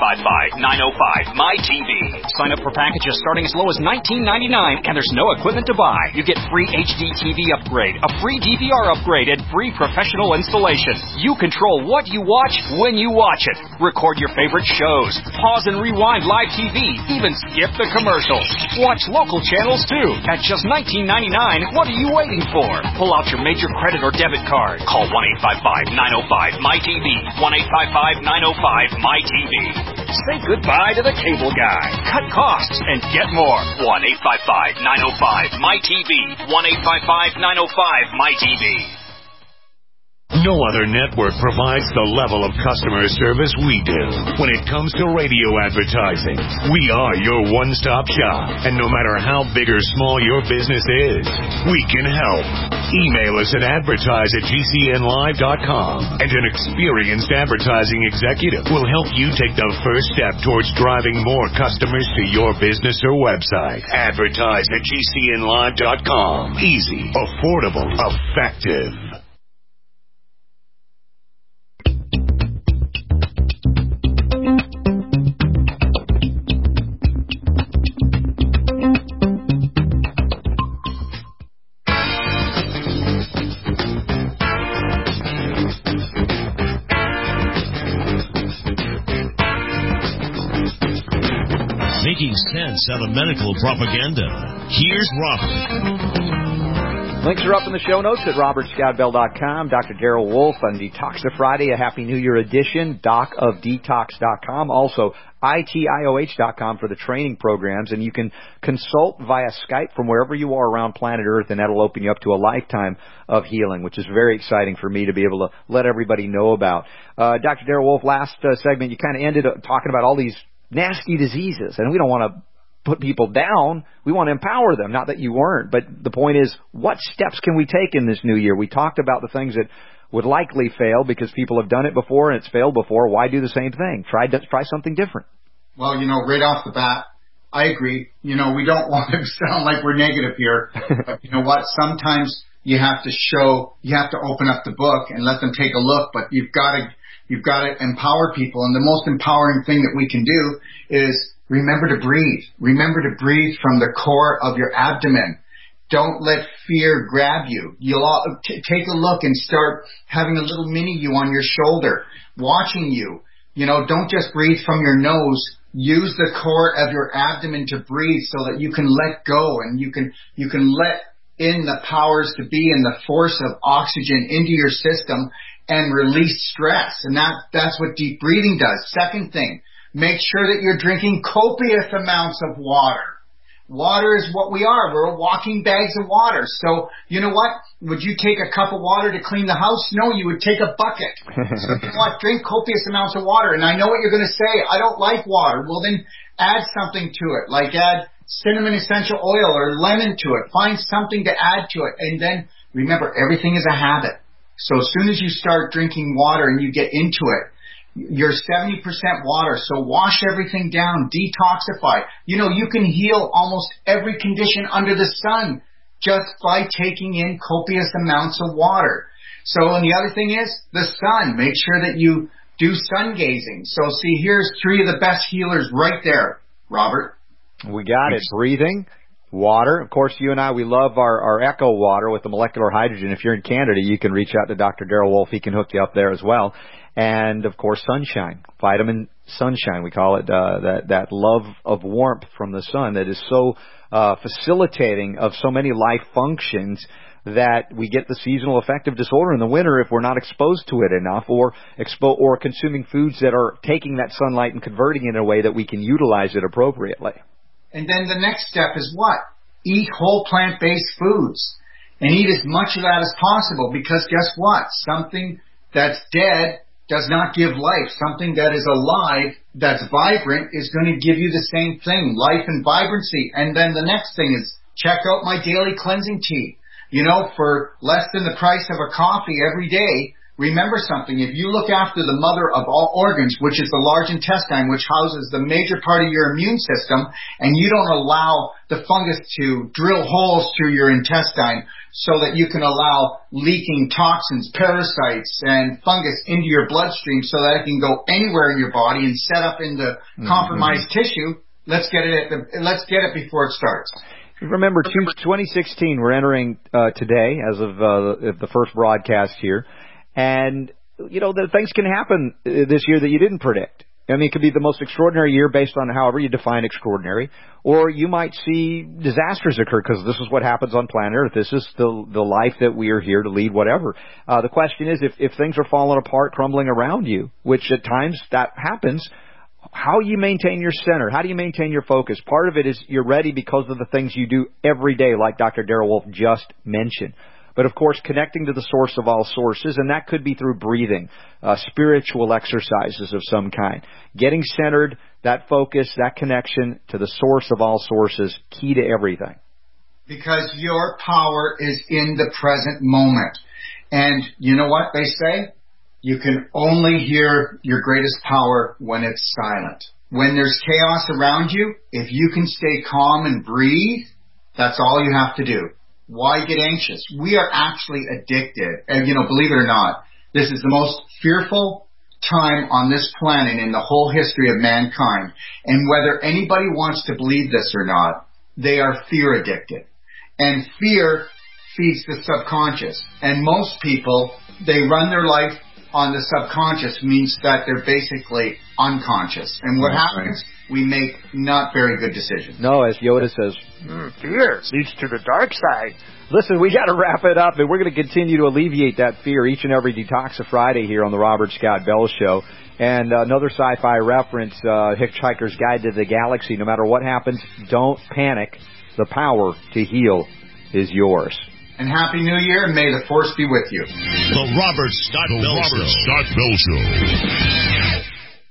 1-855-905-MY-TV. Sign up for packages starting as low as $19.99 and there's no equipment to buy. You get free HD TV upgrade, a free DVR upgrade, and free professional installation. You control what you watch when you watch it. Record your favorite shows. Pause and rewind live TV. Even skip the commercials. Watch local channels too. At just $19.99, what are you waiting for? Pull out your major credit or debit card. Call 1-855-905-MY-TV. 1-855-905-MY-TV. Say goodbye to the cable guy. Cut costs and get more. 1-855-905-MY-TV. 1-855-905-MY-TV. No other network provides the level of customer service we do. When it comes to radio advertising, we are your one-stop shop. And no matter how big or small your business is, we can help. Email us at advertise@gcnlive.com, and an experienced advertising executive will help you take the first step towards driving more customers to your business or website. Advertise@gcnlive.com. Easy, affordable, effective. Making sense out of medical propaganda. Here's Robert. Links are up in the show notes at robertscottbell.com. Dr. Darrell Wolf on Detoxify Friday, a Happy New Year edition. docofdetox.com. Also, itioh.com for the training programs. And you can consult via Skype from wherever you are around planet Earth, and that'll open you up to a lifetime of healing, which is very exciting for me to be able to let everybody know about. Dr. Darrell Wolf, last segment, you kind of ended up talking about all these nasty diseases, and we don't want to put people down. We want to empower them. Not that you weren't, but the point is, what steps can we take in this new year? We talked about the things that would likely fail because people have done it before and it's failed before. Why do the same thing? Try something different. Well, right off the bat, I agree. We don't want to sound like we're negative here, but you know what? Sometimes you have to open up the book and let them take a look, but you've got to empower people. And the most empowering thing that we can do is remember to breathe. Remember to breathe from the core of your abdomen. Don't let fear grab you. You'll take a look and start having a little mini you on your shoulder, watching you. Don't just breathe from your nose. Use the core of your abdomen to breathe so that you can let go and you can let in the powers to be and the force of oxygen into your system and release stress. And that's what deep breathing does. Second thing, make sure that you're drinking copious amounts of water. Water is what we are. We're walking bags of water. So, you know what? Would you take a cup of water to clean the house? No, you would take a bucket. So, you know what? Drink copious amounts of water. And I know what you're going to say. I don't like water. Well, then add something to it, like add cinnamon essential oil or lemon to it. Find something to add to it. And then remember, everything is a habit. So as soon as you start drinking water and you get into it, you're 70% water. So wash everything down, detoxify. You can heal almost every condition under the sun just by taking in copious amounts of water. So, and the other thing is the sun. Make sure that you do sun gazing. So see, here's 3 of the best healers right there, Robert. We got it. Breathing, Water. Of course, you and I, we love our Echo water with the molecular hydrogen. If you're in Canada, you can reach out to Dr. Darrell Wolf. He can hook you up there as well. And, of course, sunshine, vitamin sunshine. We call it that love of warmth from the sun that is so facilitating of so many life functions that we get the seasonal affective disorder in the winter if we're not exposed to it enough or consuming foods that are taking that sunlight and converting it in a way that we can utilize it appropriately. And then the next step is what? Eat whole plant-based foods and eat as much of that as possible, because guess what? Something that's dead does not give life. Something that is alive, that's vibrant, is going to give you the same thing, life and vibrancy. And then the next thing is check out my daily cleansing tea. You know, for less than the price of a coffee every day. Remember something, if you look after the mother of all organs, which is the large intestine, which houses the major part of your immune system, and you don't allow the fungus to drill holes through your intestine so that you can allow leaking toxins, parasites, and fungus into your bloodstream so that it can go anywhere in your body and set up into compromised tissue, let's get it before it starts. Remember, 2016, we're entering today as of the first broadcast here. And, you know, things can happen this year that you didn't predict. I mean, it could be the most extraordinary year based on however you define extraordinary, or you might see disasters occur because this is what happens on planet Earth. This is the life that we are here to lead, whatever. The question is, if things are falling apart, crumbling around you, which at times that happens, how you maintain your center, how do you maintain your focus? Part of it is you're ready because of the things you do every day, like Dr. Darrell Wolf just mentioned. But, of course, connecting to the source of all sources, and that could be through breathing, spiritual exercises of some kind. Getting centered, that focus, that connection to the source of all sources, key to everything. Because your power is in the present moment. And you know what they say? You can only hear your greatest power when it's silent. When there's chaos around you, if you can stay calm and breathe, that's all you have to do. Why get anxious? We are actually addicted. And, you know, believe it or not, this is the most fearful time on this planet in the whole history of mankind. And whether anybody wants to believe this or not, they are fear addicted. And fear feeds the subconscious. And most people, they run their life on the subconscious, means that they're basically unconscious. And what happens? We make not very good decisions. No, as Yoda says, fear leads to the dark side. Listen, we got to wrap it up, and we're going to continue to alleviate that fear each and every Detoxa Friday here on the Robert Scott Bell Show. And another sci-fi reference, Hitchhiker's Guide to the Galaxy. No matter what happens, don't panic. The power to heal is yours. And Happy New Year, and may the Force be with you. The Robert Scott Bell Show.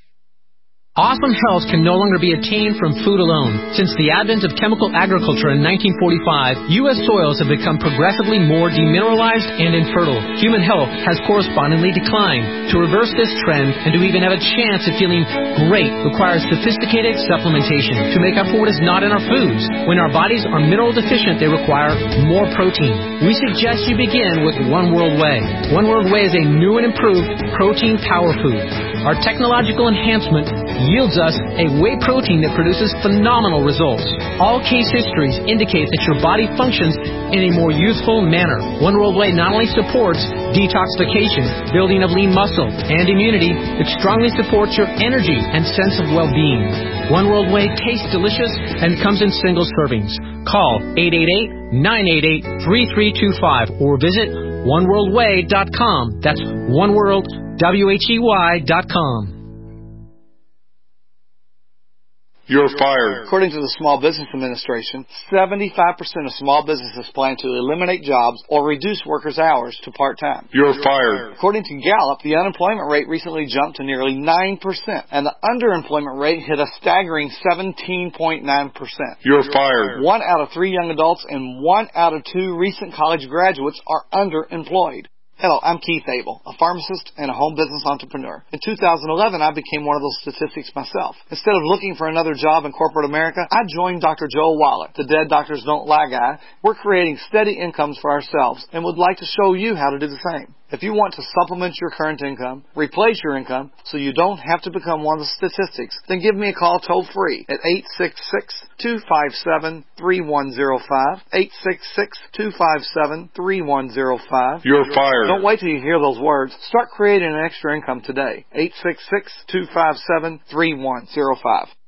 Awesome health can no longer be attained from food alone. Since the advent of chemical agriculture in 1945, U.S. soils have become progressively more demineralized and infertile. Human health has correspondingly declined. To reverse this trend and to even have a chance at feeling great requires sophisticated supplementation to make up for what is not in our foods. When our bodies are mineral deficient, they require more protein. We suggest you begin with One World Whey. One World Whey is a new and improved protein power food. Our technological enhancement yields us a whey protein that produces phenomenal results. All case histories indicate that your body functions in a more youthful manner. One World Whey not only supports detoxification, building of lean muscle, and immunity, it strongly supports your energy and sense of well-being. One World Whey tastes delicious and comes in single servings. Call 888-988-3325 or visit oneworldwhey.com. That's oneworldwhey.com. You're fired. According to the Small Business Administration, 75% of small businesses plan to eliminate jobs or reduce workers' hours to part-time. You're fired. According to Gallup, the unemployment rate recently jumped to nearly 9%, and the underemployment rate hit a staggering 17.9%. You're fired. 1 out of 3 young adults and 1 out of 2 recent college graduates are underemployed. Hello, I'm Keith Abel, a pharmacist and a home business entrepreneur. In 2011, I became one of those statistics myself. Instead of looking for another job in corporate America, I joined Dr. Joel Wallach, the Dead Doctors Don't Lie guy. We're creating steady incomes for ourselves and would like to show you how to do the same. If you want to supplement your current income, replace your income, so you don't have to become one of the statistics, then give me a call toll free at 866-257-3105. 866-257-3105. You're fired. Don't wait till you hear those words. Start creating an extra income today. 866-257-3105.